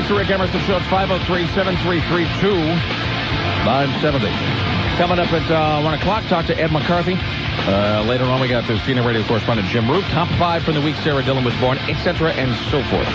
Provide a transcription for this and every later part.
It's the Rick Emerson Show. It's 503-733-2970. Coming up at 1 o'clock, talk to Ed McCarthy. Later on, we got the CNN radio correspondent Jim Root. Top 5 from the week Sarah Dillon was born, etc., and so forth.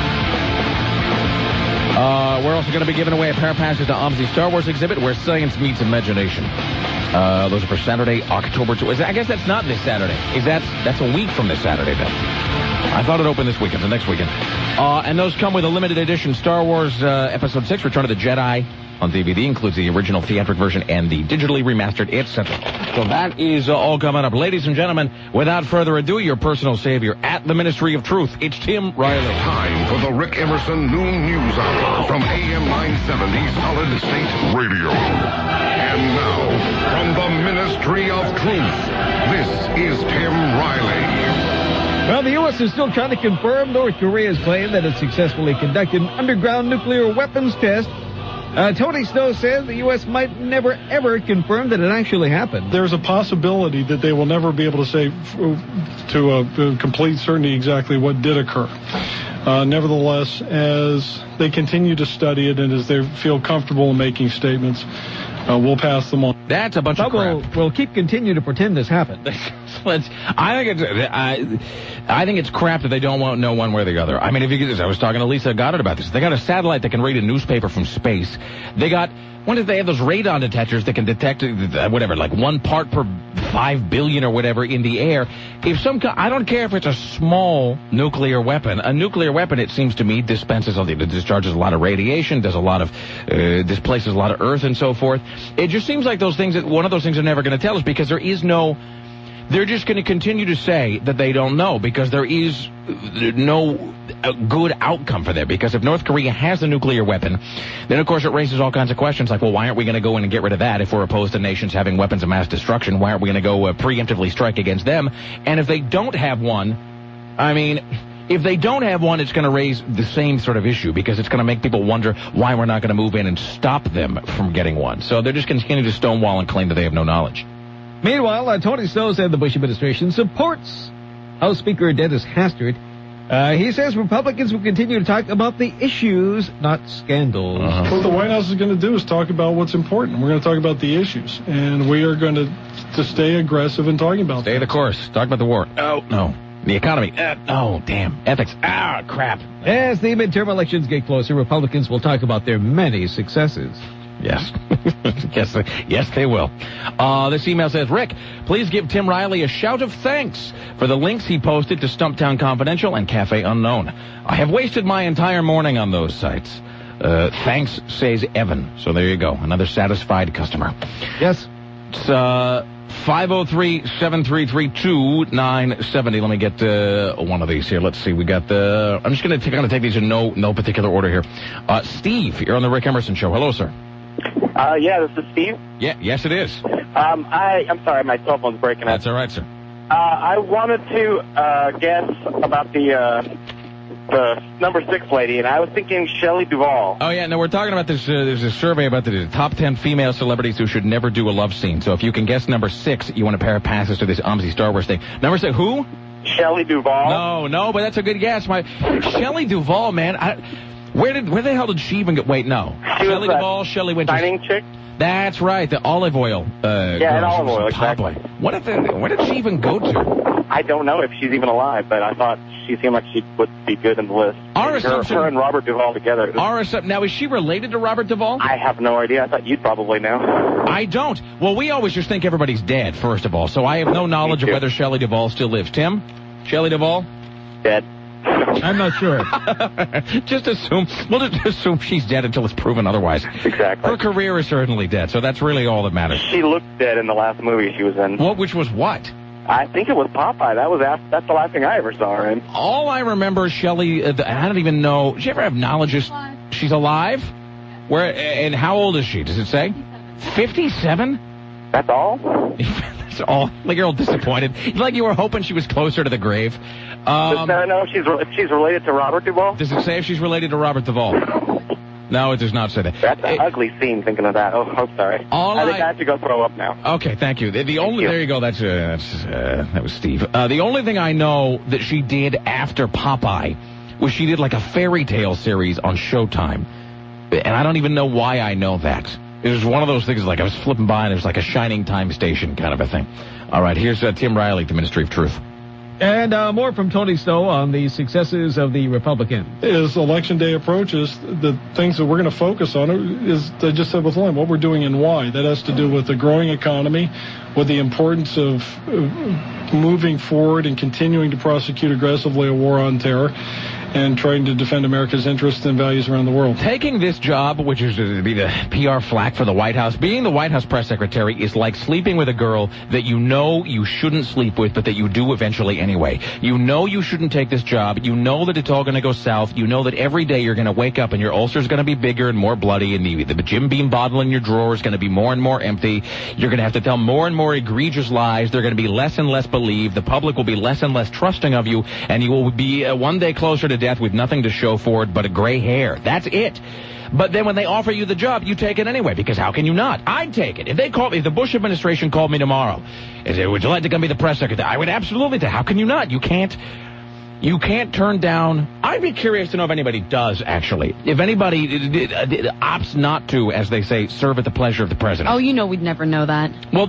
We're also going to be giving away a pair of passes to OMSI Star Wars exhibit where science meets imagination. Those are for Saturday, October 2. I guess that's not this Saturday. That's a week from this Saturday, then. I thought it opened this weekend, the next weekend. And those come with a limited edition Star Wars Episode 6, Return of the Jedi on DVD. Includes the original theatric version and the digitally remastered, etc. So that is all coming up. Ladies and gentlemen, without further ado, your personal savior at the Ministry of Truth. It's Tim Riley. Time for the Rick Emerson Noon News Hour from AM 970 Solid State Radio. And now, from the Ministry of Truth, this is Tim Riley. Well, the U.S. is still trying to confirm North Korea's claim that it successfully conducted an underground nuclear weapons test. Tony Snow says the U.S. might never, ever confirm that it actually happened. There's a possibility that they will never be able to say to complete certainty exactly what did occur. Nevertheless, as they continue to study it and as they feel comfortable in making statements, we'll pass them on. That's a bunch of crap. We'll keep continuing to pretend this happened. I think it's crap that they don't know one way or the other. I mean, I was talking to Lisa Goddard about this. They got a satellite that can read a newspaper from space. They got, when did they have those radon detectors that can detect whatever, like 1 part per 5 billion or whatever in the air? I don't care if it's a small nuclear weapon. A nuclear weapon, it seems to me, discharges a lot of radiation, displaces a lot of earth and so forth. It just seems like one of those things are never going to tell us because they're just going to continue to say that they don't know because there is no good outcome for them. Because if North Korea has a nuclear weapon, then of course it raises all kinds of questions like, well, why aren't we going to go in and get rid of that? If we're opposed to nations having weapons of mass destruction, why aren't we going to go preemptively strike against them? And if they don't have one, it's going to raise the same sort of issue because it's going to make people wonder why we're not going to move in and stop them from getting one. So they're just continuing to stonewall and claim that they have no knowledge. Meanwhile, Tony Snow said the Bush administration supports House Speaker Dennis Hastert. He says Republicans will continue to talk about the issues, not scandals. What the White House is going to do is talk about what's important. We're going to talk about the issues, and we are going to stay aggressive in talking about Stay the course. Talk about the war. Oh, no. The economy. Oh, damn. Ethics. Crap. As the midterm elections get closer, Republicans will talk about their many successes. Yes. Yes, they will. This email says, Rick, please give Tim Riley a shout of thanks for the links he posted to Stumptown Confidential and Cafe Unknown. I have wasted my entire morning on those sites. Thanks, says Evan. So there you go. Another satisfied customer. Yes. It's 503-733-2970. Let me get one of these here. Let's see. We got I'm just going to take these in no particular order here. Steve, you're on the Rick Emerson Show. Hello, sir. Yeah, this is Steve. Yeah, yes, it is. I'm sorry, my cell phone's breaking up. That's all right, sir. I wanted to guess about the number 6 lady, and I was thinking Shelley Duvall. Oh, yeah, no, we're talking about this. There's a survey about the top 10 female celebrities who should never do a love scene. So if you can guess number 6, you want a pair of passes to this OMSI Star Wars thing. Number 6, who? Shelley Duvall. No, but that's a good guess. Shelley Duvall, man. Where the hell did she even go? Wait, no. Shelley Duvall, Shelley Winters. Signing chick? That's right, the olive oil. Yeah, olive oil, exactly. Where did she even go to? I don't know if she's even alive, but I thought she seemed like she would be good in the list. Her and Robert Duvall together. Now, is she related to Robert Duvall? I have no idea. I thought you'd probably know. I don't. Well, we always just think everybody's dead, first of all, so I have no knowledge of whether Shelley Duvall still lives. Tim? Shelley Duvall? Dead. I'm not sure. We'll just assume she's dead until it's proven otherwise. Exactly. Her career is certainly dead, so that's really all that matters. She looked dead in the last movie she was in. Which was what? I think it was Popeye. That's the last thing I ever saw her in. All I remember, Shelley, I don't even know. Did she ever have knowledge she's alive? And how old is she? Does it say? 57? That's all? That's all. Like you're all disappointed. Like you were hoping she was closer to the grave. Does that know if she's related to Robert Duvall? Does it say if she's related to Robert Duvall? No, it does not say that. That's an ugly scene thinking of that. Oh, sorry. I think I have to go throw up now. Okay, thank you. There you go. That was Steve. The only thing I know that she did after Popeye was she did like a fairy tale series on Showtime. And I don't even know why I know that. It was one of those things like I was flipping by and it was like a shining time station kind of a thing. All right, here's Tim Riley, the Ministry of Truth. And more from Tony Snow on the successes of the Republicans. As Election Day approaches, the things that we're going to focus on is, I just said with Lynn, what we're doing and why. That has to do with the growing economy, with the importance of moving forward and continuing to prosecute aggressively a war on terror, and trying to defend America's interests and values around the world. Taking this job, which is to be the PR flack for the White House, being the White House press secretary is like sleeping with a girl that you know you shouldn't sleep with, but that you do eventually anyway. You know you shouldn't take this job. You know that it's all going to go south. You know that every day you're going to wake up and your ulcer's going to be bigger and more bloody, and the Jim Beam bottle in your drawer is going to be more and more empty. You're going to have to tell more and more egregious lies. They're going to be less and less believed. The public will be less and less trusting of you, and you will be one day closer to death with nothing to show for it but a gray hair. That's it. But then when they offer you the job, you take it anyway, because how can you not? I'd take it. If the Bush administration called me tomorrow and said, would you like to come be the press secretary? I would absolutely take it. How can you not? You can't turn down. I'd be curious to know if anybody does, actually. If anybody opts not to, as they say, serve at the pleasure of the president. Oh, we'd never know that. Well,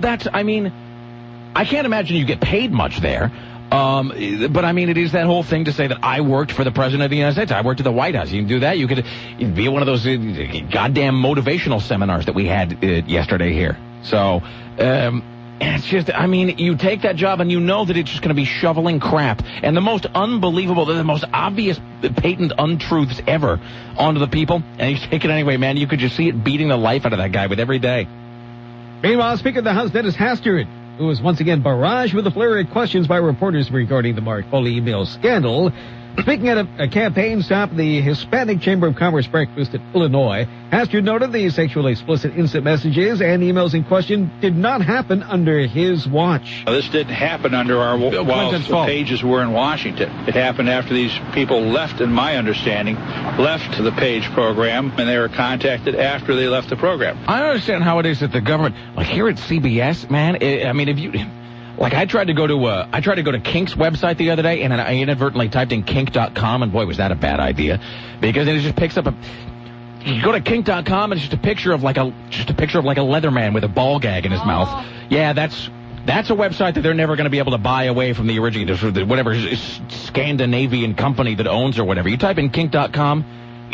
I can't imagine you get paid much there. But it is that whole thing to say that I worked for the President of the United States. I worked at the White House. You can do that. You'd be at one of those goddamn motivational seminars that we had yesterday here. So, it's just, you take that job and you know that it's just going to be shoveling crap and the most unbelievable, the most obvious patent untruths ever onto the people. And you take it anyway, man. You could just see it beating the life out of that guy with every day. Meanwhile, Speaker of the House Dennis Hastert, who was once again barraged with a flurry of questions by reporters regarding the Mark Foley email scandal. Speaking at a campaign stop at the Hispanic Chamber of Commerce breakfast in Illinois, Hastert noted the sexually explicit instant messages and emails in question did not happen under his watch. This didn't happen under our while the pages were in Washington. It happened after these people left, in my understanding, left the page program, and they were contacted after they left the program. I don't understand how it is that the government, like here at CBS, man, if you... Like, I tried to go to Kink's website the other day, and I inadvertently typed in kink.com, and boy, was that a bad idea. Because it just picks up you go to kink.com, and it's just a picture of like a Leatherman with a ball gag in his mouth. Yeah, that's a website that they're never going to be able to buy away from the original, whatever Scandinavian company that owns or whatever. You type in kink.com,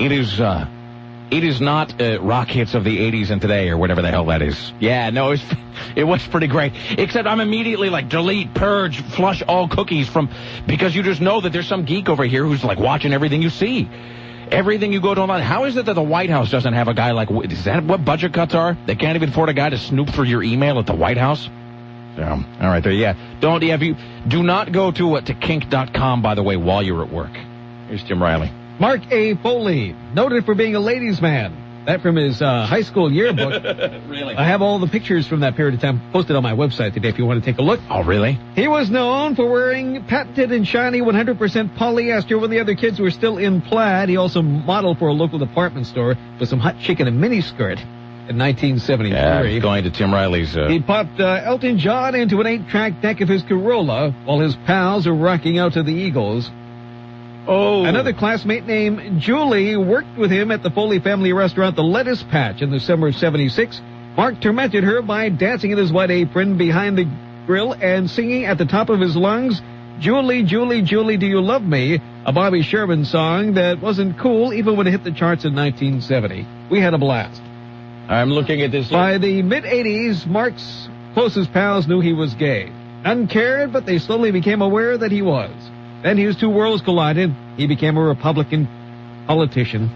it is not rock hits of the 80s and today or whatever the hell that is. Yeah, no, it was pretty great. Except I'm immediately like, delete, purge, flush all cookies because you just know that there's some geek over here who's like watching everything you see. Everything you go to online. How is it that the White House doesn't have a guy like, is that what budget cuts are? They can't even afford a guy to snoop through your email at the White House? So, all right, there, yeah. Do not go to kink.com, by the way, while you're at work. Here's Tim Riley. Mark A. Foley, noted for being a ladies' man. That from his high school yearbook. Really? I have all the pictures from that period of time posted on my website today if you want to take a look. Oh, really? He was known for wearing patented and shiny 100% polyester when the other kids were still in plaid. He also modeled for a local department store with some hot chick in a miniskirt in 1973. Yeah, going to Tim Riley's... He popped Elton John into an 8-track deck of his Corolla while his pals were rocking out to the Eagles. Oh. Another classmate named Julie worked with him at the Foley family restaurant, The Lettuce Patch, in the summer of 76. Mark tormented her by dancing in his white apron behind the grill and singing at the top of his lungs, Julie, Julie, Julie, Do You Love Me? A Bobby Sherman song that wasn't cool even when it hit the charts in 1970. We had a blast. I'm looking at this. By the mid-80s, Mark's closest pals knew he was gay. None cared, but they slowly became aware that he was. Then his two worlds collided. He became a Republican politician.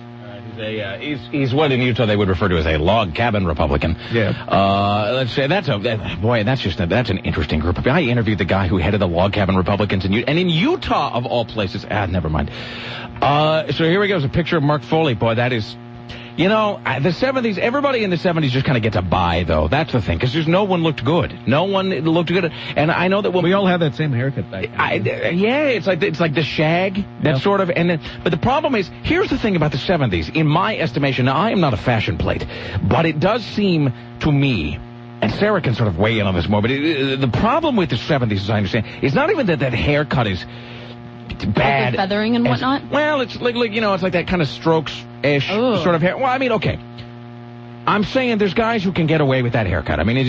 He's what in Utah they would refer to as a log cabin Republican. Yeah. Let's say that's an interesting group of people. I interviewed the guy who headed the log cabin Republicans in Utah of all places. Never mind. So here we go. It's a picture of Mark Foley. Boy, that is. The 70s, everybody in the 70s just kind of gets a bye, though. That's the thing, because there's no one looked good. No one looked good. And I know that we all have that same haircut back then. It's like the shag, that sort of. But the problem is, here's the thing about the 70s. In my estimation, now I am not a fashion plate, but it does seem to me, and Sarah can sort of weigh in on this more, but the problem with the 70s, as I understand, is not even that haircut is bad. Like the feathering and whatnot? Well, it's like it's like that kind of strokes-ish sort of hair. Well, I mean, okay. I'm saying there's guys who can get away with that haircut. I mean, if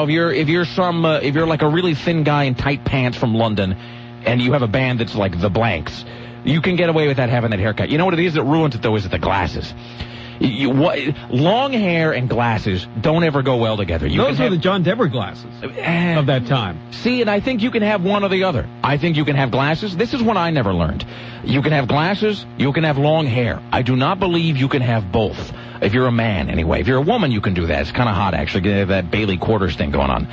you're like a really thin guy in tight pants from London, and you have a band that's like the Blanks, you can get away with having that haircut. You know what it is that ruins it though? Is it the glasses? Long hair and glasses don't ever go well together. Those are the John Dever glasses of that time. See, and I think you can have one or the other. I think you can have glasses. This is what I never learned. You can have glasses, you can have long hair. I do not believe you can have both. If you're a man, anyway. If you're a woman, you can do that. It's kind of hot, actually, getting that Bailey Quarters thing going on.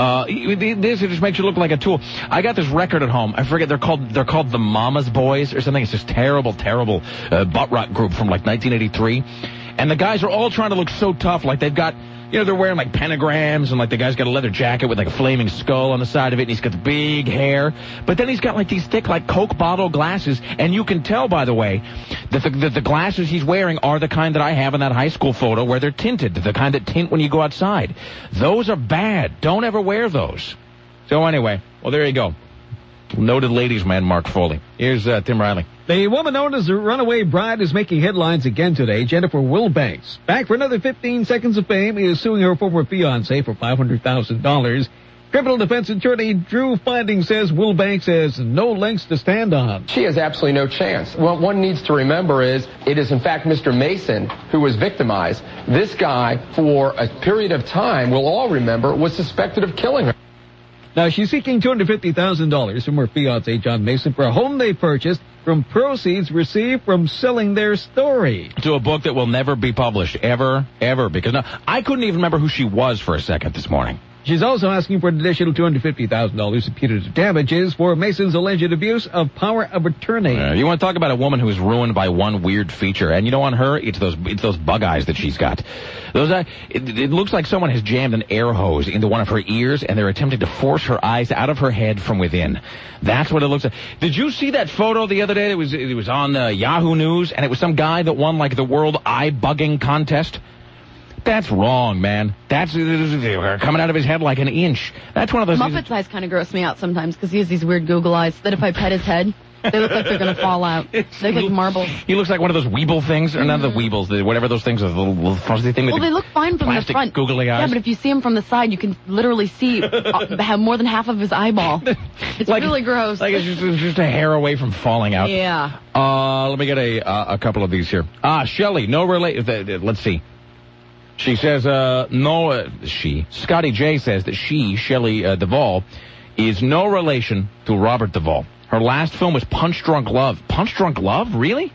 This just makes you look like a tool. I got this record at home. I forget, they're called the Mama's Boys or something. It's this terrible butt rock group from like 1983. And the guys are all trying to look so tough, like they've got, they're wearing like pentagrams, and like the guy's got a leather jacket with like a flaming skull on the side of it, and he's got the big hair. But then he's got like these thick, like Coke bottle glasses, and you can tell, by the way, that the glasses he's wearing are the kind that I have in that high school photo where they're tinted, the kind that tint when you go outside. Those are bad. Don't ever wear those. So anyway, well, there you go. Noted ladies man, Mark Foley. Here's Tim Riley. The woman known as the runaway bride is making headlines again today. Jennifer Wilbanks, back for another 15 seconds of fame, is suing her former fiancé for $500,000. Criminal defense attorney Drew Finding says Wilbanks has no lengths to stand on. She has absolutely no chance. What one needs to remember is it is, in fact, Mr. Mason who was victimized. This guy, for a period of time, we'll all remember, was suspected of killing her. Now, she's seeking $250,000 from her fiancé, John Mason, for a home they purchased from proceeds received from selling their story. To a book that will never be published, ever, because I couldn't even remember who she was for a second this morning. She's also asking for an additional $250,000 in punitive damages for Mason's alleged abuse of power of attorney. You want to talk about a woman who is ruined by one weird feature, and on her, it's those bug eyes that she's got. It looks like someone has jammed an air hose into one of her ears, and they're attempting to force her eyes out of her head from within. That's what it looks like. Did you see that photo the other day? It was on Yahoo News, and it was some guy that won like the World Eye Bugging Contest. That's wrong, man. That's coming out of his head like an inch. That's one of those. Muppet's eyes kind of gross me out sometimes because he has these weird Google eyes that if I pet his head, they look like they're going to fall out. They look like marbles. He looks like one of those Weeble things, or not the Weebles, whatever those things are, the little fuzzy thing. Well, they look fine from the front. Googly eyes. Yeah, but if you see him from the side, you can literally see have more than half of his eyeball. It's like, really gross. Like it's just a hair away from falling out. Yeah. Let me get a couple of these here. Shelley, no let's see. She says, Scotty J says that Shelley Duvall, is no relation to Robert Duvall. Her last film was Punch Drunk Love. Punch Drunk Love? Really?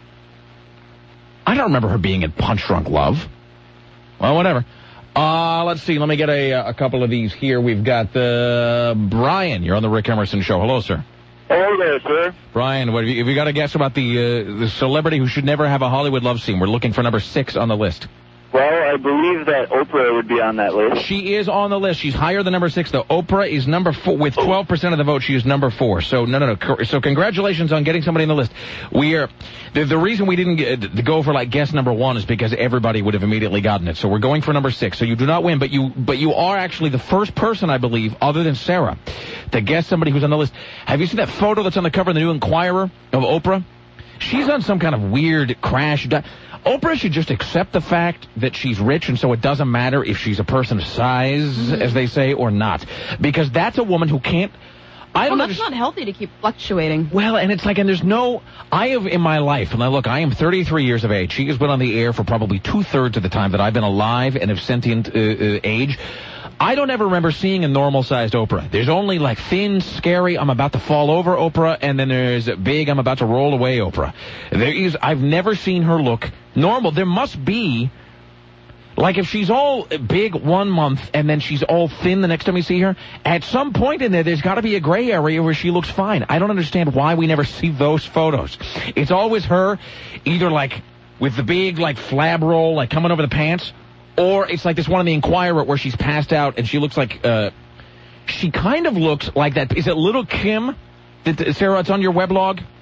I don't remember her being in Punch Drunk Love. Well, whatever. Let's see. Let me get a couple of these here. We've got Brian. You're on the Rick Emerson Show. Hello, sir. Hello there, sir. Brian, have you got a guess about the celebrity who should never have a Hollywood love scene? We're looking for number 6 on the list. Well, I believe that Oprah would be on that list. She is on the list. She's higher than number 6, though. Oprah is number 4. With 12% of the vote, she is number 4. So, no. So, congratulations on getting somebody on the list. The reason we didn't go for, like, guess number 1 is because everybody would have immediately gotten it. So, we're going for number 6. So, you do not win, but you are actually the first person, I believe, other than Sarah, to guess somebody who's on the list. Have you seen that photo that's on the cover of the New Inquirer of Oprah? She's on some kind of weird crash. Oprah should just accept the fact that she's rich, and so it doesn't matter if she's a person of size, as they say, or not. Because that's a woman who can't... That's not healthy to keep fluctuating. Well, and it's like, and there's no... I have in my life, and look, I am 33 years of age. She has been on the air for probably 2/3 of the time that I've been alive and of sentient age. I don't ever remember seeing a normal-sized Oprah. There's only, like, thin, scary, I'm about to fall over Oprah, and then there's big, I'm about to roll away Oprah. I've never seen her look normal. There must be, like, if she's all big 1 month and then she's all thin the next time you see her, at some point in there's got to be a gray area where she looks fine. I don't understand why we never see those photos. It's always her, either, like, with the big, like, flab roll, like, coming over the pants, or it's like this one in the Inquirer where she's passed out and she looks like, she kind of looks like that. Is it Little Kim? Sarah, it's on your weblog?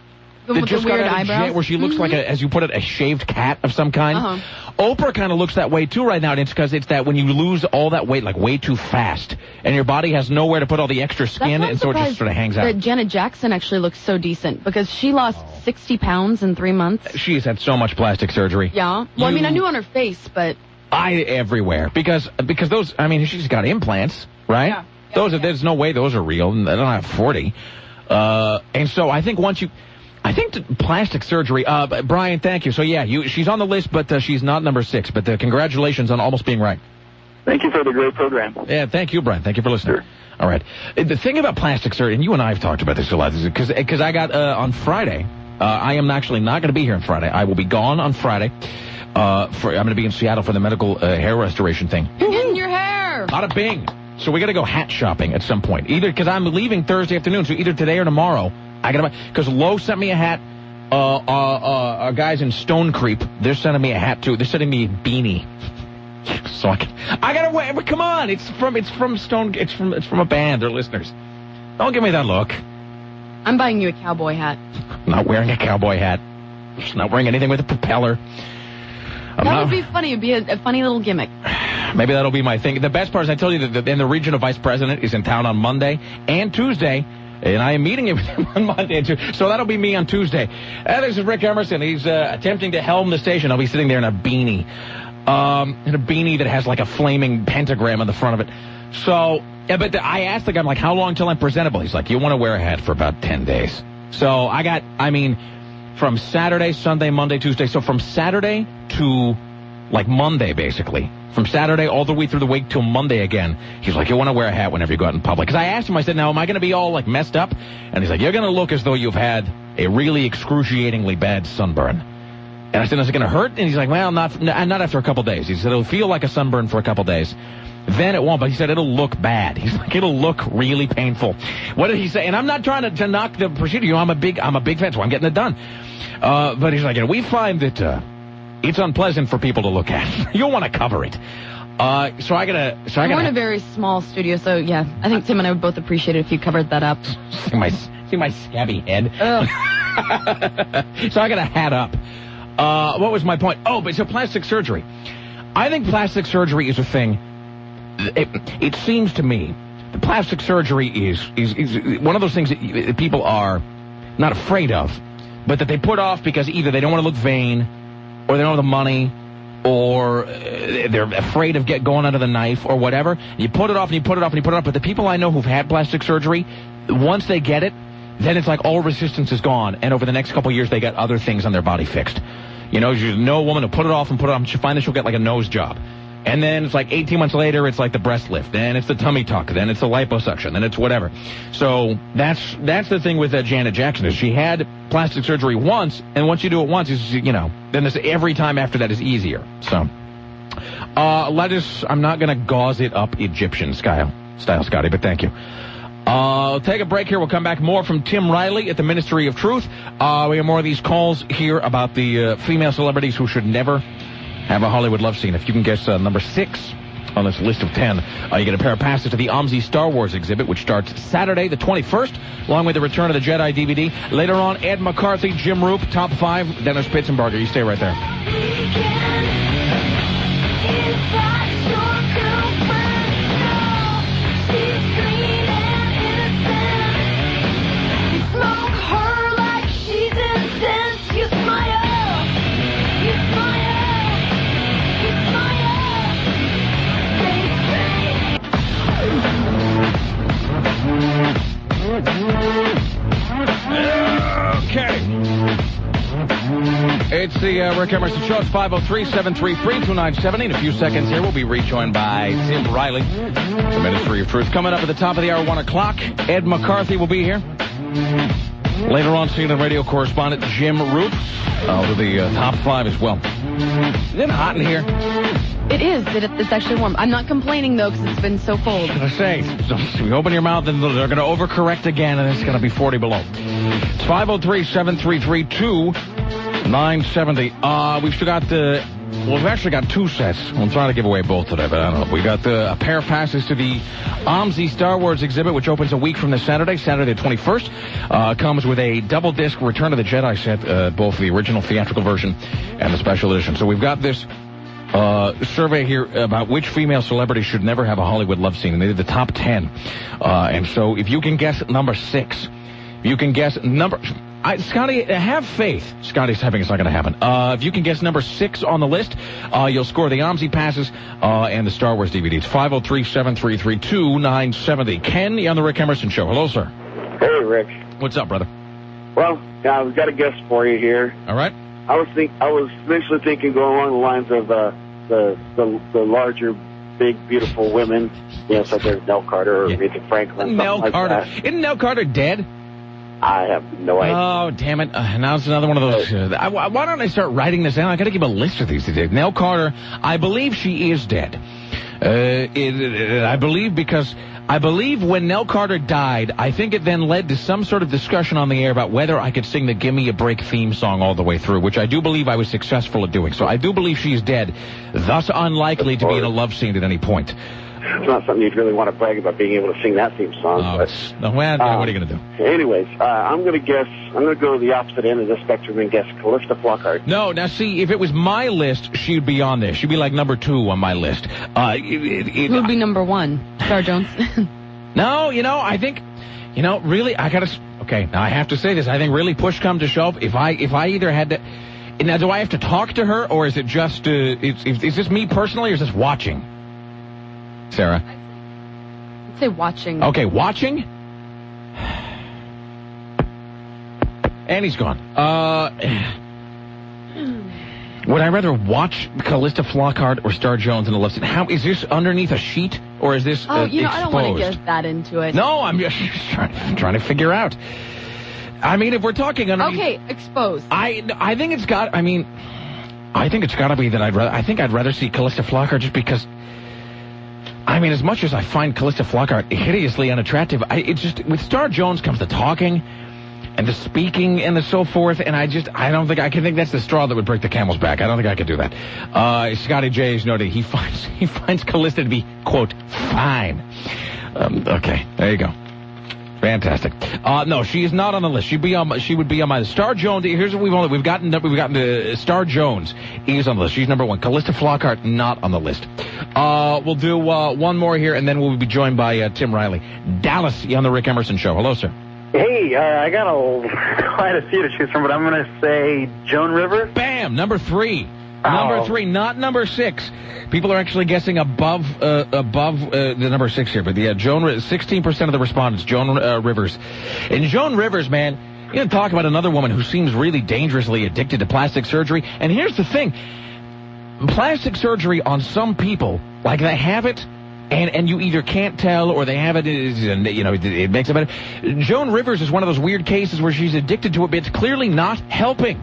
The one with the just got weird out of eyebrows? jail, where she looks like, as you put it, a shaved cat of some kind. Uh-huh. Oprah kind of looks that way, too, right now. And it's because it's that when you lose all that weight, like, way too fast, and your body has nowhere to put all the extra skin, and so it just sort of hangs out. That Janet Jackson actually looks so decent, because she lost 60 pounds in 3 months. She's had so much plastic surgery. Yeah. Well, I mean, I knew on her face, but... Everywhere. Because those, I mean, she's got implants, right? Yeah. There's no way those are real. I don't have 40. And so I think plastic surgery, Brian, thank you. So yeah, she's on the list, but she's not number 6. But congratulations on almost being right. Thank you for the great program. Yeah, thank you, Brian. Thank you for listening. Sure. All right. The thing about plastic surgery, and you and I have talked about this a lot, because I got, on Friday, I am actually not going to be here on Friday. I will be gone on Friday. I'm going to be in Seattle for the medical hair restoration thing. You're getting your hair! Bada bing. So we got to go hat shopping at some point. Either because I'm leaving Thursday afternoon, so either today or tomorrow. I got to buy, because Lowe sent me a hat. Guys in Stone Creek, they're sending me a hat too. They're sending me a beanie. So I got to wear. But come on, it's from a band. They're listeners. Don't give me that look. I'm buying you a cowboy hat. I'm not wearing a cowboy hat. I'm just not wearing anything with a propeller. That would be funny. It'd be a funny little gimmick. Maybe that'll be my thing. The best part is I told you that the regional vice president is in town on Monday and Tuesday, and I am meeting him on Monday and Tuesday. So that'll be me on Tuesday. This is Rick Emerson. He's attempting to helm the station. I'll be sitting there in a beanie. That has like a flaming pentagram on the front of it. So, yeah, but I asked the guy, I'm like, how long till I'm presentable? He's like, you want to wear a hat for about 10 days. So from Saturday, Sunday, Monday, Tuesday. So from Saturday to like Monday, basically. From Saturday all the way through the week till Monday again. He's like, you want to wear a hat whenever you go out in public. Because I asked him, I said, now, am I going to be all like messed up? And he's like, you're going to look as though you've had a really excruciatingly bad sunburn. And I said, is it going to hurt? And he's like, well, not after a couple days. He said, it'll feel like a sunburn for a couple days. Then it won't, but he said it'll look bad. He's like, it'll look really painful. What did he say? And I'm not trying to knock the procedure. You know, I'm a big fan, so I'm getting it done. But he's like, we find that it's unpleasant for people to look at. You'll want to cover it. We're in a very small studio, so yeah, I think Tim and I would both appreciate it if you covered that up. See my scabby head. So I got to hat up. What was my point? Oh, but so plastic surgery. I think plastic surgery is a thing. It seems to me that plastic surgery is one of those things that people are not afraid of, but that they put off because either they don't want to look vain, or they don't have the money, or they're afraid of going under the knife, or whatever. You put it off, and you put it off, and you put it off. But the people I know who've had plastic surgery, once they get it, then it's like all resistance is gone, and over the next couple of years, they got other things on their body fixed. You know a woman who put it off and put it off, and she'll find that she'll get like a nose job. And then it's like 18 months later, it's like the breast lift. Then it's the tummy tuck. Then it's the liposuction. Then it's whatever. So that's the thing with Janet Jackson is she had plastic surgery once, and once you do it once, then every time after that is easier. So lettuce, I'm not going to gauze it up Egyptian style, Scotty, but thank you. I'll take a break here. We'll come back more from Tim Riley at the Ministry of Truth. We have more of these calls here about the female celebrities who should never have a Hollywood love scene. If you can guess number 6 on this list of 10, you get a pair of passes to the OMSI Star Wars exhibit, which starts Saturday the 21st, along with the Return of the Jedi DVD. Later on, Ed McCarthy, Jim Roop, Top 5, Dennis Pitzenberger. You stay right there. Okay. It's the Rick Emerson Show. It's 503-733-2970. In a few seconds here, we'll be rejoined by Tim Riley, the Ministry of Truth. Coming up at the top of the hour, 1 o'clock, Ed McCarthy will be here. Later on, CNN radio correspondent Jim Roop. I'll do the top 5 as well. Is it hot in here? It is. It's actually warm. I'm not complaining, though, because it's been so cold. I say, so you open your mouth, and they're going to overcorrect again, and it's going to be 40 below. It's 503-733-2970. We've still got Well, we've actually got 2 sets. I'm trying to give away both today, but I don't know. We got a pair of passes to the OMSI Star Wars exhibit, which opens a week from this Saturday the 21st. Comes with a double-disc Return of the Jedi set, both the original theatrical version and the special edition. So we've got this survey here about which female celebrity should never have a Hollywood love scene, and they did the top 10. And so if you can guess number 6, you can guess number... Scotty, have faith. Scotty's having it's not going to happen. If you can guess number 6 on the list, you'll score the OMSI passes and the Star Wars DVDs. 503-733-2970. Ken, you're on the Rick Emerson Show. Hello, sir. Hey, Rick. What's up, brother? Well, I've got a guess for you here. All right. I was initially thinking going along the lines of the larger, big, beautiful women, such as Nell Carter or Aretha Franklin. Nell Carter. Isn't Nell Carter dead? I have no idea. Oh, damn it. Now it's another one of those. Why don't I start writing this down? I got to give a list of these today. Nell Carter, I believe she is dead. I believe when Nell Carter died, I think it then led to some sort of discussion on the air about whether I could sing the Gimme a Break theme song all the way through, which I do believe I was successful at doing. So I do believe she's dead, thus unlikely to be in a love scene at any point. It's not something you'd really want to brag about being able to sing that theme song. What are you going to do? Anyways, I'm going to go to the opposite end of the spectrum and guess Callista Flockhart. No, now see, if it was my list, she'd be on there. She'd be like number 2 on my list. Who would be number 1? Star Jones. No, I think, really, okay, now I have to say this. I think really push come to shove, if I either had to, now do I have to talk to her, or is it just, is this me personally, or is this watching? Sarah? I'd say watching. Okay, watching? And he's gone. Would I rather watch Callista Flockhart or Star Jones in the left scene? How is this underneath a sheet, or is this exposed? I don't want to get that into it. No, I'm just trying to figure out. I mean, if we're talking underneath... Okay, exposed. I think it's got... I think it's got to be that I'd rather see Callista Flockhart just because... as much as I find Callista Flockhart hideously unattractive, it's just, with Star Jones comes the talking and the speaking and the so forth, and I don't think I can think that's the straw that would break the camel's back. I don't think I could do that. Scotty J is noting he finds Callista to be, quote, fine. Okay, there you go. Fantastic. No, she is not on the list. She would be on my list. Star Jones. Here's what we've gotten to Star Jones is on the list. She's number 1. Callista Flockhart not on the list. We'll do one more here, and then we'll be joined by Tim Riley. Dallas, on the Rick Emerson Show. Hello, sir. Hey, I got quite a few to choose from, but I'm going to say Joan Rivers. Bam, number 3. Number 3, not number 6. People are actually guessing above the number 6 here, but 16% of the respondents, Joan Rivers. And Joan Rivers, man, you talk about another woman who seems really dangerously addicted to plastic surgery. And here's the thing. Plastic surgery on some people, like they have it, and you either can't tell or they have it, it makes it better. Joan Rivers is one of those weird cases where she's addicted to it, but it's clearly not helping.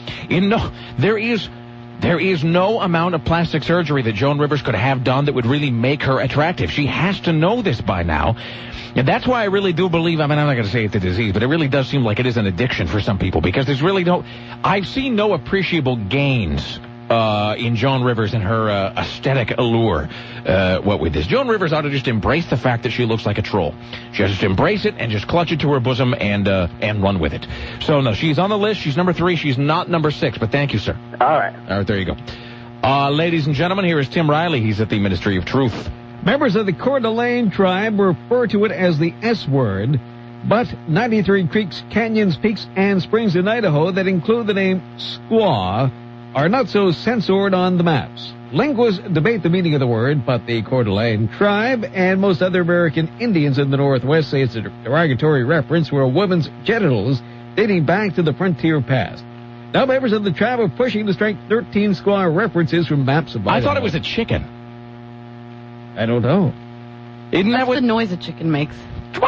There is no amount of plastic surgery that Joan Rivers could have done that would really make her attractive. She has to know this by now. And that's why I really do believe, I'm not going to say it's a disease, but it really does seem like it is an addiction for some people, because there's really I've seen no appreciable gains in Joan Rivers and her aesthetic allure. What with this, Joan Rivers ought to just embrace the fact that she looks like a troll. She has to just embrace it and just clutch it to her bosom and run with it. So no, she's on the list. She's number 3. She's not number 6. But thank you, sir. All right, there you go. Ladies and gentlemen, here is Tim Riley. He's at the Ministry of Truth. Members of the Coeur d'Alene tribe refer to it as the S word, but 93 creeks, canyons, peaks, and springs in Idaho that include the name Squaw are not so censored on the maps. Linguists debate the meaning of the word, but the Coeur d'Alene tribe and most other American Indians in the Northwest say it's a derogatory reference for a woman's genitals dating back to the frontier past. Now members of the tribe are pushing to strike 13 Squaw references from maps of Idaho. I thought it was a chicken. I don't know. Isn't that the noise a chicken makes?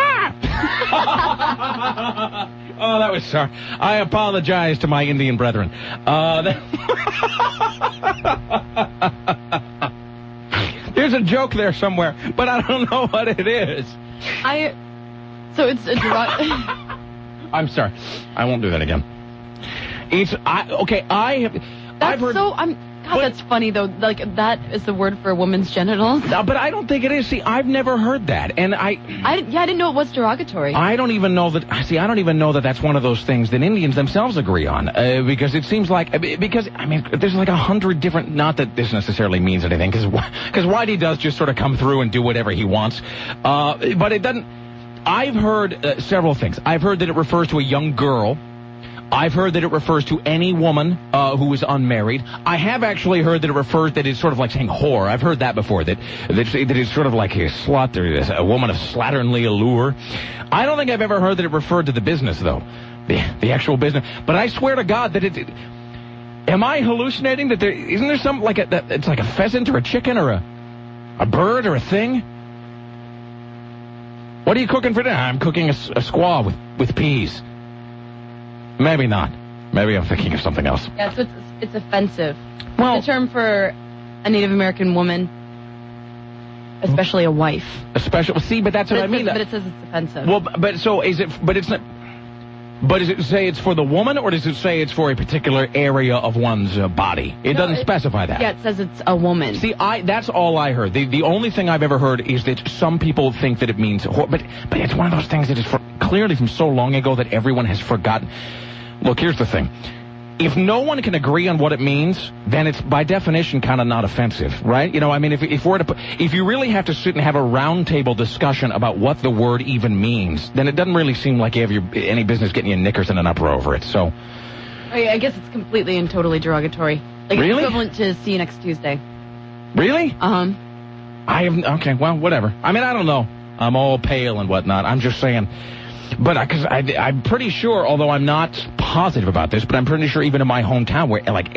Oh, that was sorry. I apologize to my Indian brethren. There's a joke there somewhere, but I don't know what it is. So it's a I'm sorry. I won't do that again. I've heard. I'm God, that's funny, though. Like, that is the word for a woman's genitals. No, but I don't think it is. See, I've never heard that. And I didn't know it was derogatory. I don't even know that that's one of those things that Indians themselves agree on. Because it seems like, there's like 100 different, not that this necessarily means anything, because Whitey does just sort of come through and do whatever he wants. But it doesn't, I've heard several things. I've heard that it refers to a young girl. I've heard that it refers to any woman who is unmarried. I have actually heard that that it's sort of like saying whore. I've heard that before, that it's sort of like a slut, or a woman of slatternly allure. I don't think I've ever heard that it referred to the business, though, the actual business. But I swear to God that am I hallucinating? That isn't there something like it's like a pheasant or a chicken or a bird or a thing? What are you cooking for dinner? I'm cooking a squaw with peas. Maybe not. Maybe I'm thinking of something else. Yeah, so it's offensive. Well, it's a term for a Native American woman, especially a wife. See, but that's what I mean. But it says it's offensive. Well, but so is it? But it's not. But does it say it's for the woman, or does it say it's for a particular area of one's body? It doesn't specify that. Yeah, it says it's a woman. See, that's all I heard. The only thing I've ever heard is that some people think that it means, but it's one of those things that is clearly from so long ago that everyone has forgotten. Look, here's the thing. If no one can agree on what it means, then it's by definition kind of not offensive, right? You know, I mean, if you really have to sit and have a roundtable discussion about what the word even means, then it doesn't really seem like you have any business getting your knickers in an uproar over it. So, I guess it's completely and totally derogatory. Like, really? It's equivalent to see you next Tuesday. Really? Okay, well, whatever. I mean, I don't know. I'm all pale and whatnot. I'm just saying. But I'm pretty sure, although I'm not positive about this, but I'm pretty sure even in my hometown, where like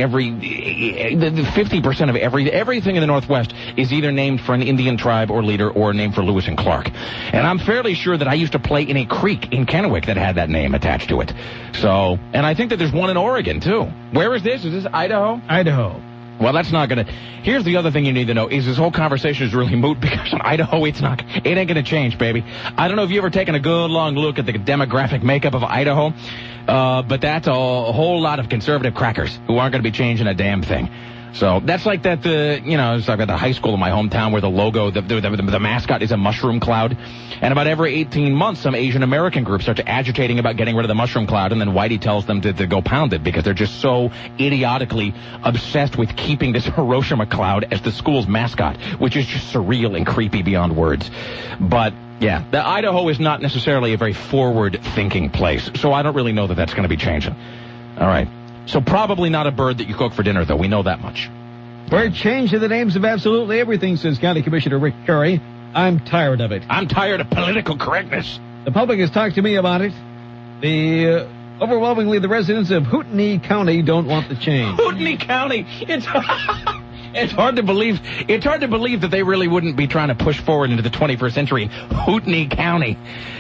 50% of everything in the Northwest is either named for an Indian tribe or leader or named for Lewis and Clark. And I'm fairly sure that I used to play in a creek in Kennewick that had that name attached to it. So, and I think that there's one in Oregon too. Where is this? Is this Idaho? Idaho. Well, that's not going to... Here's the other thing you need to know, is this whole conversation is really moot, because in Idaho, it ain't going to change, baby. I don't know if you've ever taken a good long look at the demographic makeup of Idaho, but that's a whole lot of conservative crackers who aren't going to be changing a damn thing. So that's like that, it's like at the high school in my hometown where the logo, the mascot is a mushroom cloud. And about every 18 months, some Asian American group starts agitating about getting rid of the mushroom cloud, and then Whitey tells them to go pound it because they're just so idiotically obsessed with keeping this Hiroshima cloud as the school's mascot, which is just surreal and creepy beyond words. But yeah, the Idaho is not necessarily a very forward-thinking place, so I don't really know that that's going to be changing. All right. So probably not a bird that you cook for dinner, though. We know that much. We're changing the names of absolutely everything, says County Commissioner Rick Curry. I'm tired of it. I'm tired of political correctness. The public has talked to me about it. Overwhelmingly, the residents of Hootney County don't want the change. Hootney County? It's hard to believe. It's hard to believe that they really wouldn't be trying to push forward into the 21st century in Hootney County.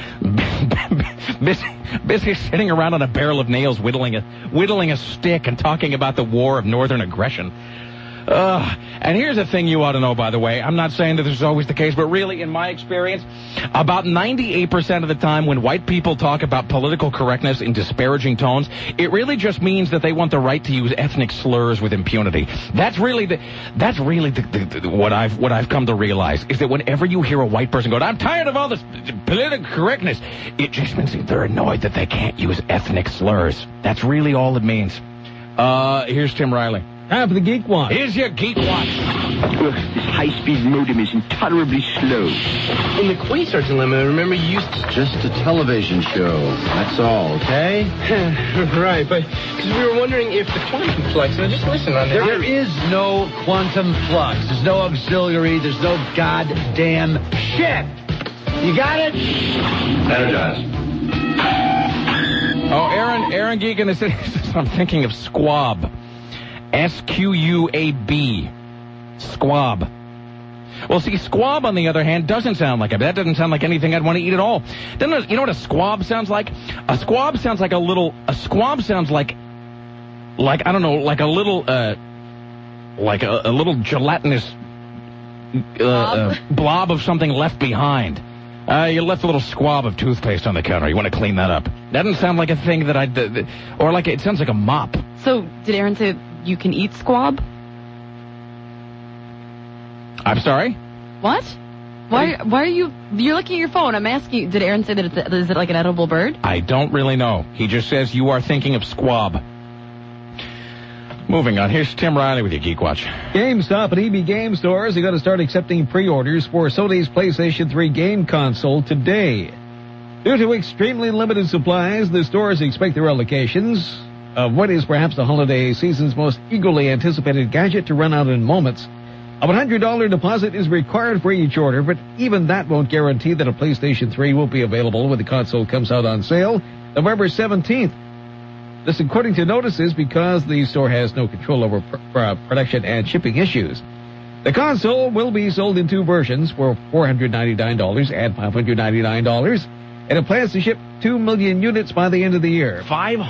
Busy sitting around on a barrel of nails whittling a stick and talking about the war of northern aggression. And here's the thing you ought to know, by the way. I'm not saying that this is always the case, but really, in my experience, about 98% of the time when white people talk about political correctness in disparaging tones, it really just means that they want the right to use ethnic slurs with impunity. That's really what I've come to realize, is that whenever you hear a white person go, I'm tired of all this political correctness, it just means they're annoyed that they can't use ethnic slurs. That's really all it means. Here's Tim Riley. Time for the Geek Watch. Here's your Geek Watch. Ugh, this high-speed modem is intolerably slow. In the Quasar dilemma, remember you used to... Just a television show. That's all, okay? Right, but because we were wondering if the quantum flux... Now, just listen on that. There is no quantum flux. There's no auxiliary. There's no goddamn shit. You got it? Energize. Oh, Aaron Geegan says, I'm thinking of squab. S-Q-U-A-B. Squab. Well, see, squab, on the other hand, doesn't sound like that doesn't sound like anything I'd want to eat at all. You know what a squab sounds like? A squab sounds like I don't know, like a little, like a little gelatinous, blob of something left behind. You left a little squab of toothpaste on the counter. You want to clean that up. That doesn't sound like a thing that or like, it sounds like a mop. So, did Aaron say you can eat squab? I'm sorry? What? Why are you... You're looking at your phone. I'm asking you, did Aaron say that is it like an edible bird? I don't really know. He just says you are thinking of squab. Moving on. Here's Tim Riley with your Geek Watch. GameStop and EB Game Stores are going to start accepting pre-orders for Sony's PlayStation 3 game console today. Due to extremely limited supplies, the stores expect their allocations of what is perhaps the holiday season's most eagerly anticipated gadget to run out in moments. A $100 deposit is required for each order, but even that won't guarantee that a PlayStation 3 will be available when the console comes out on sale November 17th. This, according to notices, because the store has no control over production and shipping issues. The console will be sold in two versions for $499 and $599, and it plans to ship 2 million units by the end of the year.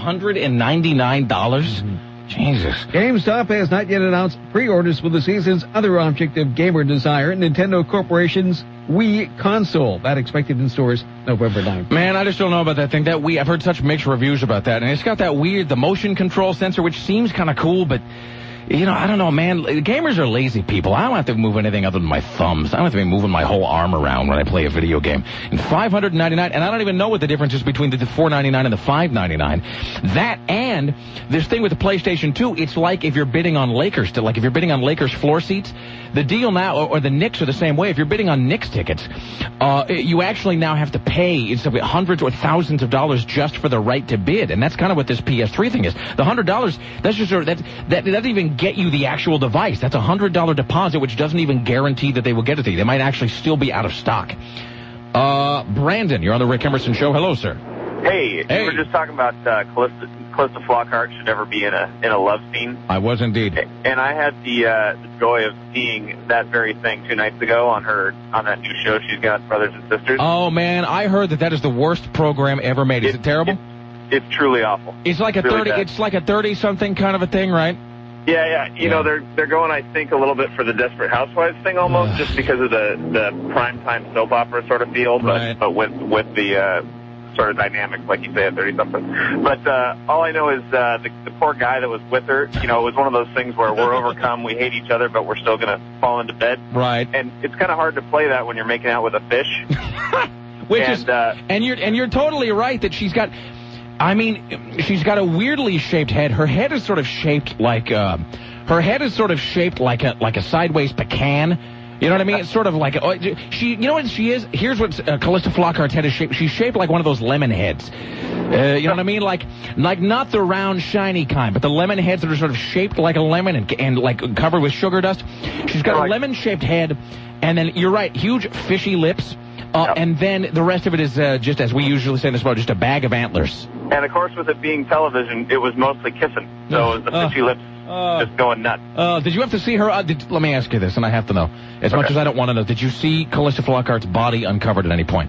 $599? Mm-hmm. Jesus. GameStop has not yet announced pre-orders for the season's other object of gamer desire, Nintendo Corporation's Wii console. That expected in stores November 9th. Man, I just don't know about that thing. That Wii, I've heard such mixed reviews about that. And it's got that weird, the motion control sensor, which seems kind of cool, but... You know, I don't know, man. Gamers are lazy people. I don't have to move anything other than my thumbs. I don't have to be moving my whole arm around when I play a video game. And $599, and I don't even know what the difference is between the $499 and the $599. That and this thing with the PlayStation 2, it's like if you're bidding on Lakers, like if you're bidding on Lakers floor seats, the deal now, or the Knicks are the same way. If you're bidding on Knicks tickets, you actually now have to pay hundreds or thousands of dollars just for the right to bid. And that's kind of what this PS3 thing is. The $100, that's just that doesn't even get you the actual device. That's a $100 deposit, which doesn't even guarantee that they will get it to you. They might actually still be out of stock. Brandon, you're on the Rick Emerson Show. Hello, sir. Hey. You were just talking about Calista Flockhart should never be in a love scene. I was indeed. And I had the joy of seeing that very thing 2 nights ago on that new show she's got, Brothers and Sisters. Oh man, I heard that is the worst program ever made. Is it terrible? It's truly awful. It's like a 30. It's like a 30-something kind of a thing, right? Yeah. You know, they're going, I think, a little bit for the Desperate Housewives thing almost, just because of the primetime soap opera sort of feel, but with the sort of dynamic, like you say, at 30-something. But all I know is the poor guy that was with her, you know, it was one of those things where we're overcome, we hate each other, but we're still going to fall into bed. Right. And it's kind of hard to play that when you're making out with a fish. And you're totally right that she's got... I mean, she's got a weirdly shaped head. Her head is sort of shaped like a sideways pecan. You know what I mean? It's sort of like you know what she is? Here's what Calista Flockhart's head is shaped. She's shaped like one of those lemon heads. You know what I mean? Like not the round shiny kind, but the lemon heads that are sort of shaped like a lemon and like covered with sugar dust. She's got a lemon shaped head, and then you're right, huge fishy lips. And then the rest of it is just, as we usually say in this boat, just a bag of antlers. And, of course, with it being television, it was mostly kissing. So it was the fishy lips just going nuts. Did you have to see her? Let me ask you this, and I have to know. As much as I don't want to know, did you see Calista Flockhart's body uncovered at any point?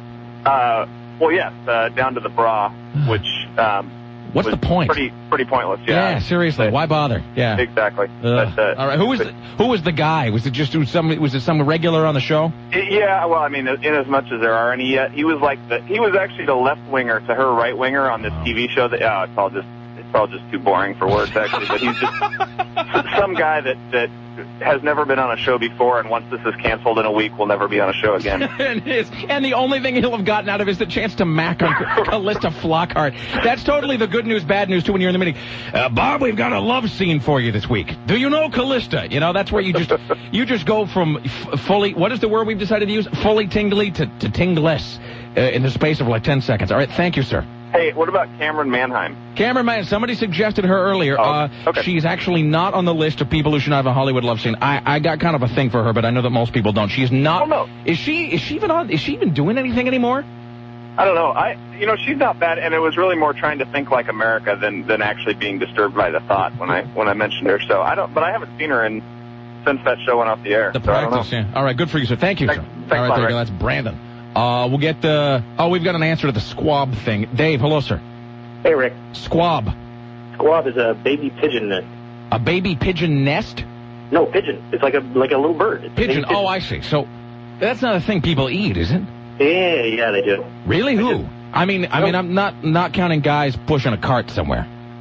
Well, yes, down to the bra, which... What's the point? Pretty pointless, yeah. Yeah, seriously, why bother? Yeah. Exactly. All right, who was the guy? Was it just some regular on the show? Yeah, well, I mean, in as much as there are any yet, he was actually the left winger to her right winger on this TV show that it's all just too boring for words actually, but he's just some guy that has never been on a show before, and once this is canceled in a week, will never be on a show again. And the only thing he'll have gotten out of it is the chance to mack on Calista Flockhart. That's totally the good news, bad news, too, when you're in the meeting. Bob, we've got a love scene for you this week. Do you know Calista? You know, that's where you just go from fully, what is the word we've decided to use? Fully tingly to tingless in the space of like 10 seconds. All right, thank you, sir. Hey, what about Cameron Manheim? Cameron Manheim, somebody suggested her earlier. Okay. She's actually not on the list of people who should have a Hollywood love scene. I got kind of a thing for her, but I know that most people don't. She's not. Oh, no. Is she even doing anything anymore? I don't know. She's not bad, and it was really more trying to think like America than actually being disturbed by the thought when I mentioned her. So but I haven't seen her since that show went off the air. The practice, yeah. All right, good for you, sir. Thank you, sir. Thanks all right, there you go. That's Brandon. We'll get we've got an answer to the squab thing. Dave, hello, sir. Hey, Rick. Squab. Squab is a baby pigeon nest. A baby pigeon nest? No, pigeon. It's like a little bird. It's pigeon. Oh, I see. So that's not a thing people eat, is it? Yeah, they do. Really? Who? I mean, I'm not counting guys pushing a cart somewhere.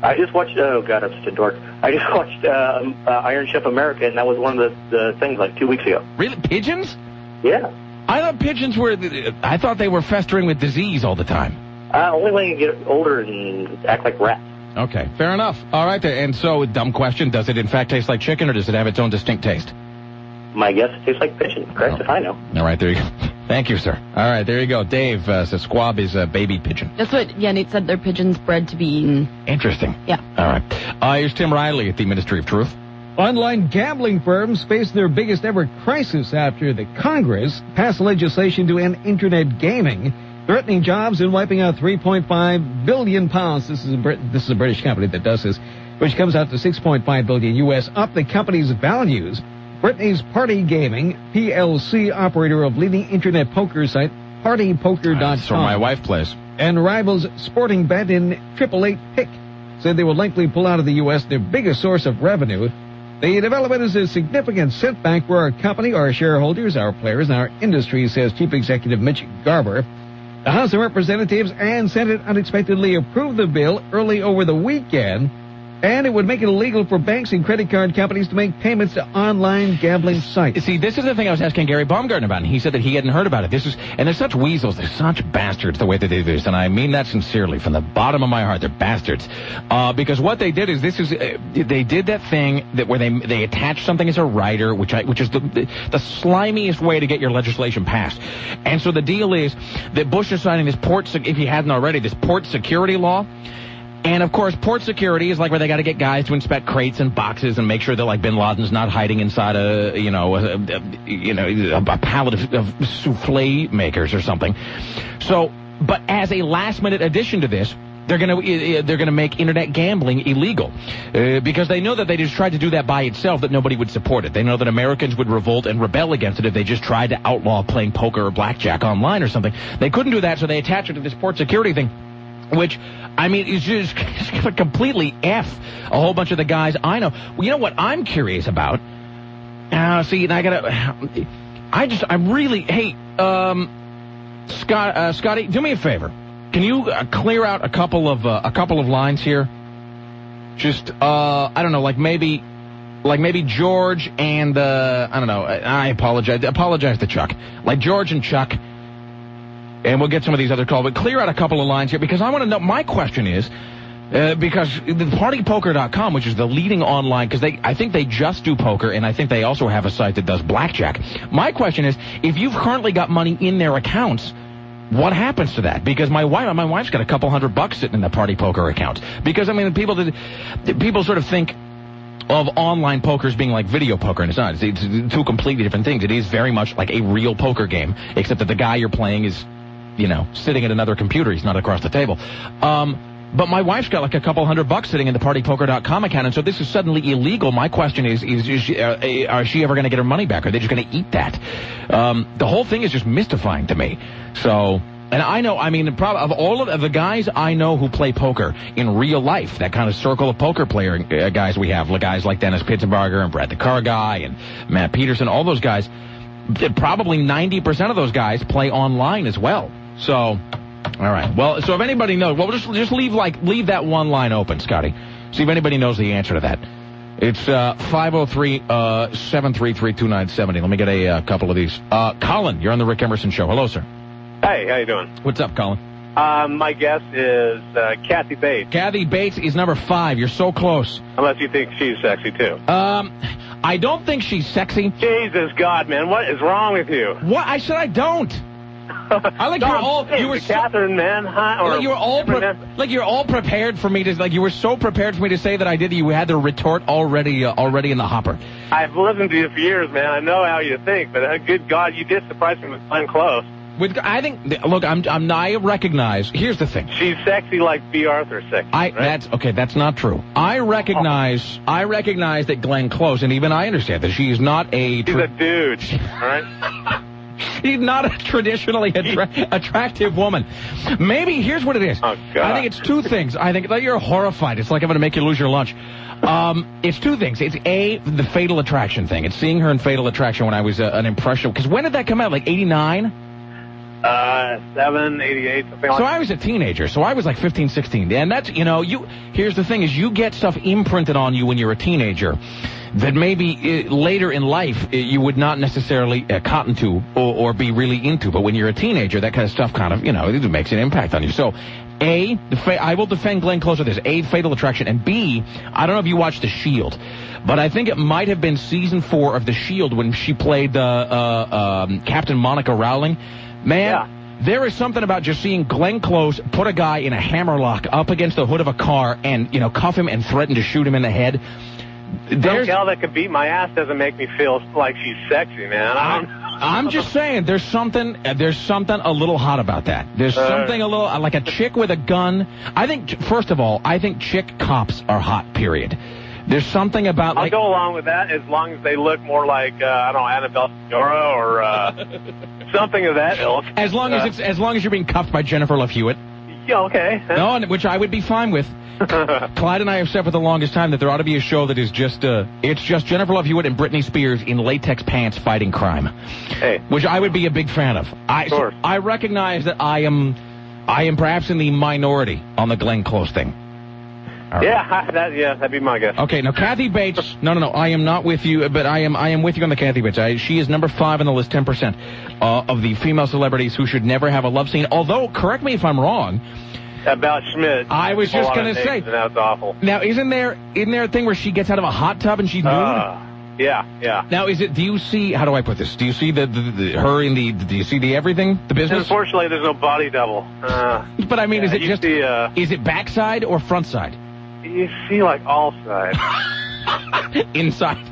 I just watched, oh God, I'm such a dork. I just watched Iron Chef America, and that was one of the things like 2 weeks ago. Really? Pigeons? Yeah. I thought pigeons were, I thought they were festering with disease all the time. Only when you get older and act like rats. Okay, fair enough. All right, and so, dumb question, does it in fact taste like chicken, or does it have its own distinct taste? My guess it tastes like pigeon. Correct, if I know. All right, there you go. Thank you, sir. All right, there you go. Dave says squab is a baby pigeon. That's what, Nate said, they're pigeons bred to be eaten. Interesting. Yeah. All right. Here's Tim Riley at the Ministry of Truth. Online gambling firms face their biggest ever crisis after the Congress passed legislation to end internet gaming, threatening jobs and wiping out £3.5 billion. This is a British company that does this, which comes out to $6.5 billion U.S. up the company's values. Britney's Party Gaming, PLC, operator of leading internet poker site PartyPoker.com. That's where my wife plays. And rivals Sporting Bet in 888 Pick said they will likely pull out of the U.S., their biggest source of revenue. The development is a significant setback for our company, our shareholders, our players, and our industry, says Chief Executive Mitch Garber. The House of Representatives and Senate unexpectedly approved the bill early over the weekend, and it would make it illegal for banks and credit card companies to make payments to online gambling sites. See, this is the thing I was asking Gary Baumgarten about, and he said that he hadn't heard about it. And they're such weasels, they're such bastards the way that they do this, and I mean that sincerely from the bottom of my heart. They're bastards. Because what they did is they did that thing that where they attach something as a rider, which is the slimiest way to get your legislation passed. And so the deal is that Bush is signing this if he hadn't already, this port security law. And, of course, port security is like where they got to get guys to inspect crates and boxes and make sure that, like, bin Laden's not hiding inside a pallet of souffle makers or something. So, but as a last-minute addition to this, they're gonna make internet gambling illegal because they know that they just tried to do that by itself, that nobody would support it. They know that Americans would revolt and rebel against it if they just tried to outlaw playing poker or blackjack online or something. They couldn't do that, so they attached it to this port security thing, which, I mean, is just completely F a whole bunch of the guys I know. Well, you know what I'm curious about? Scotty, do me a favor. Can you clear out a couple of lines here? Just, I don't know, like maybe George and, I don't know, I apologize to Chuck. Like George and Chuck. And we'll get some of these other calls, but clear out a couple of lines here, because I want to know, my question is, because the PartyPoker.com, which is the leading online, because I think they just do poker, and I think they also have a site that does blackjack. My question is, if you've currently got money in their accounts, what happens to that? Because my wife's got a couple $100 sitting in the Party Poker account. Because, I mean, people sort of think of online poker as being like video poker, and it's not. It's two completely different things. It is very much like a real poker game, except that the guy you're playing is, sitting at another computer. He's not across the table. But my wife's got like a couple $100 sitting in the PartyPoker.com account, and so this is suddenly illegal. My question is she ever going to get her money back? Are they just going to eat that? The whole thing is just mystifying to me. So, and I know, I mean, of all of the guys I know who play poker in real life, that kind of circle of poker player guys we have, guys like Dennis Pitzenbarger and Brad the Car Guy and Matt Peterson, all those guys, probably 90% of those guys play online as well. So, all right. Well, so if anybody knows, well, just leave that one line open, Scotty. See if anybody knows the answer to that. It's 503-733-2970. Let me get a couple of these. Colin, you're on the Rick Emerson Show. Hello, sir. Hey, how you doing? What's up, Colin? My guess is Kathy Bates. Kathy Bates is number 5. You're so close. Unless you think she's sexy, too. I don't think she's sexy. Jesus God, man. What is wrong with you? What? I said I don't. I like you were Catherine, man. Like you're all prepared for me to, like you were so prepared for me to say that I did that you had the retort already in the hopper. I've listened to you for years, man. I know how you think, but good God, you did surprise me with Glenn Close. I recognize. Here's the thing. She's sexy like B. Arthur sexy. Right? That's not true. I recognize that Glenn Close, and even I understand that she's not a. She's a dude, right? She's not a traditionally attractive woman. Maybe here's what it is. Oh, God. I think it's two things. I think you're horrified. It's like I'm going to make you lose your lunch. It's two things. It's A, the Fatal Attraction thing. It's seeing her in Fatal Attraction when I was an impressionable. Because when did that come out? Like 89? 87, 88, something like So that. I was a teenager, so I was like 15, 16. And that's, here's the thing is you get stuff imprinted on you when you're a teenager that maybe later in life you would not necessarily cotton to or be really into. But when you're a teenager, that kind of stuff kind of, it makes an impact on you. So, A, I will defend Glenn Close with this. A, Fatal Attraction. And B, I don't know if you watched The Shield, but I think it might have been season 4 of The Shield when she played Captain Monica Rowling. Man, there is something about just seeing Glenn Close put a guy in a hammerlock up against the hood of a car and, cuff him and threaten to shoot him in the head. Some gal that could beat my ass doesn't make me feel like she's sexy, man. I'm just saying, there's something a little hot about that. There's something a little, like a chick with a gun. First of all, I think chick cops are hot, period. There's something about, I'll go along with that as long as they look more like, Annabelle Senora or something of that ilk. As long as you're being cuffed by Jennifer Love Hewitt. Yeah, okay. No, which I would be fine with. Clyde and I have said for the longest time that there ought to be a show that is just Jennifer Love Hewitt and Britney Spears in latex pants fighting crime. Hey. Which I would be a big fan of. So I recognize that I am perhaps in the minority on the Glenn Close thing. Right. That'd be my guess. Okay, now Kathy Bates. No, I am not with you, but I am with you on the Kathy Bates. She is number 5 on the list, 10% of the female celebrities who should never have a love scene. Although, correct me if I'm wrong. About Schmidt. I was just going to say. That's awful. Now, isn't there a thing where she gets out of a hot tub and she's nude? Yeah. Now, do you see, how do I put this? Do you see her in do you see the everything, the business? Unfortunately, there's no body double. But I mean, is it just, is it backside or front side? You see like all sides. Inside.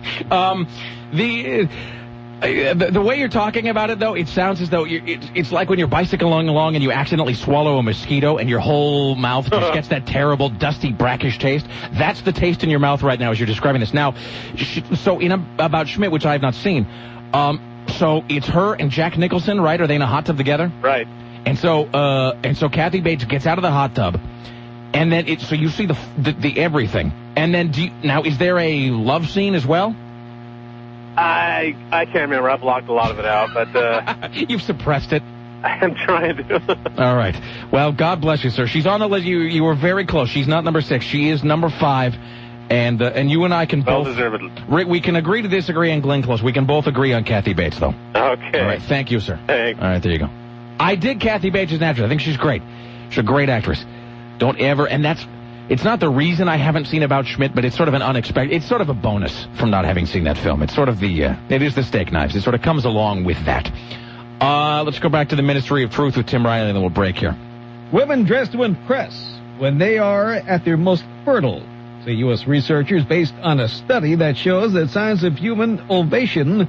The way you're talking about it, though, it sounds as though it's like when you're bicycling along and you accidentally swallow a mosquito and your whole mouth just gets that terrible, dusty, brackish taste. That's the taste in your mouth right now as you're describing this. Now, so about Schmidt, which I have not seen, so it's her and Jack Nicholson, right? Are they in a hot tub together? Right. And so Kathy Bates gets out of the hot tub, and then so you see the everything. And then is there a love scene as well? I can't remember. I blocked a lot of it out, but you've suppressed it. I'm trying to. All right. Well, God bless you, sir. She's on the list. You were very close. She's not number 6. She is number 5. And you and I can both. Well-deservedly. We can agree to disagree on Glenn Close. We can both agree on Kathy Bates, though. Okay. All right. Thank you, sir. Thanks. All right. There you go. I dig Kathy Bates as an actress. I think she's great. She's a great actress. Don't ever. And it's not the reason I haven't seen About Schmidt, but it's sort of an unexpected. It's sort of a bonus from not having seen that film. It's sort of it is the steak knives. It sort of comes along with that. Let's go back to the Ministry of Truth with Tim Riley, and then we'll break here. Women dress to impress when they are at their most fertile, say U.S. researchers, based on a study that shows that signs of human ovulation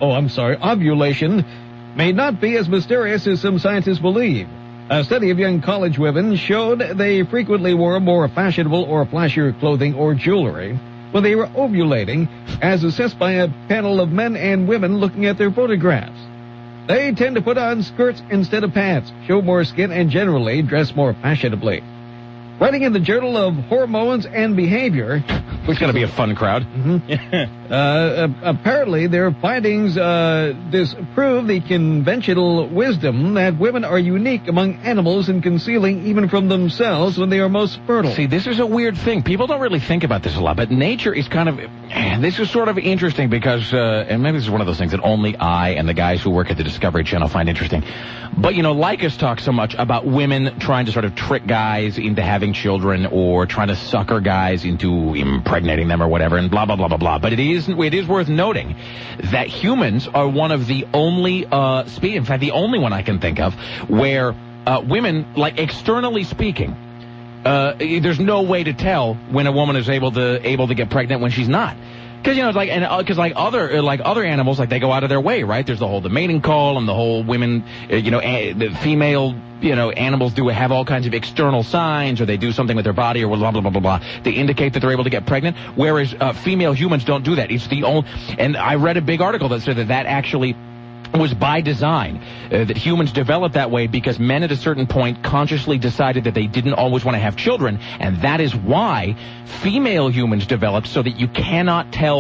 may not be as mysterious as some scientists believe. A study of young college women showed they frequently wore more fashionable or flashier clothing or jewelry when they were ovulating, as assessed by a panel of men and women looking at their photographs. They tend to put on skirts instead of pants, show more skin, and generally dress more fashionably. Writing in the Journal of Hormones and Behavior, which is going to be a fun crowd. Apparently, their findings disprove the conventional wisdom that women are unique among animals in concealing even from themselves when they are most fertile. See, this is a weird thing. People don't really think about this a lot, but nature is kind of... This is sort of interesting because, and maybe this is one of those things that only I and the guys who work at the Discovery Channel find interesting. But, Lycus talks so much about women trying to sort of trick guys into having children or trying to sucker guys into impregnating them or whatever and blah, blah, blah, blah, blah. But it is worth noting that humans are one of the only in fact, the only one I can think of where women, like externally speaking, there's no way to tell when a woman is able to get pregnant when she's not. Because like other animals, like they go out of their way, right? There's the mating call and the whole women, the female, animals have all kinds of external signs, or they do something with their body, or blah blah blah blah blah. They indicate that they're able to get pregnant, whereas female humans don't do that. It's the only. And I read a big article that said that actually was by design, that humans developed that way because men at a certain point consciously decided that they didn't always want to have children, and that is why female humans developed so that you cannot tell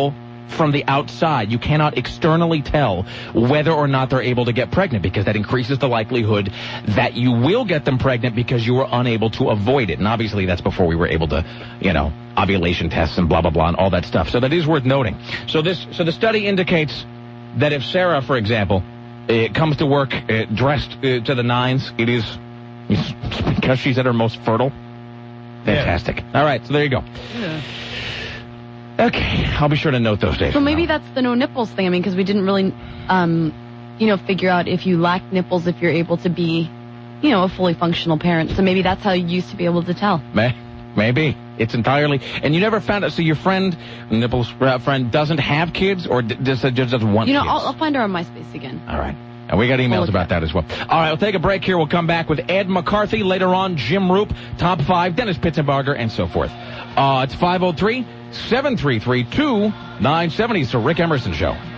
from the outside. You cannot externally tell whether or not they're able to get pregnant, because that increases the likelihood that you will get them pregnant because you were unable to avoid it. And obviously that's before we were able to, ovulation tests and blah, blah, blah, and all that stuff. So that is worth noting. So the study indicates that if Sarah, for example, comes to work dressed to the nines, it's because she's at her most fertile. Fantastic. Yeah. All right, so there you go. Yeah. Okay, I'll be sure to note those days. So maybe that's the no nipples thing. I mean, because we didn't really, figure out if you lack nipples, if you're able to be, a fully functional parent. So maybe that's how you used to be able to tell. Maybe. It's entirely... And you never found out... So your friend, nipples friend, doesn't have kids, or just doesn't want kids? I'll find her on MySpace again. All right. And we got emails about that as well. All right, we'll take a break here. We'll come back with Ed McCarthy. Later on, Jim Roop, Top 5, Dennis Pitzenbarger, and so forth. It's 503-733-2970. It's the Rick Emerson Show.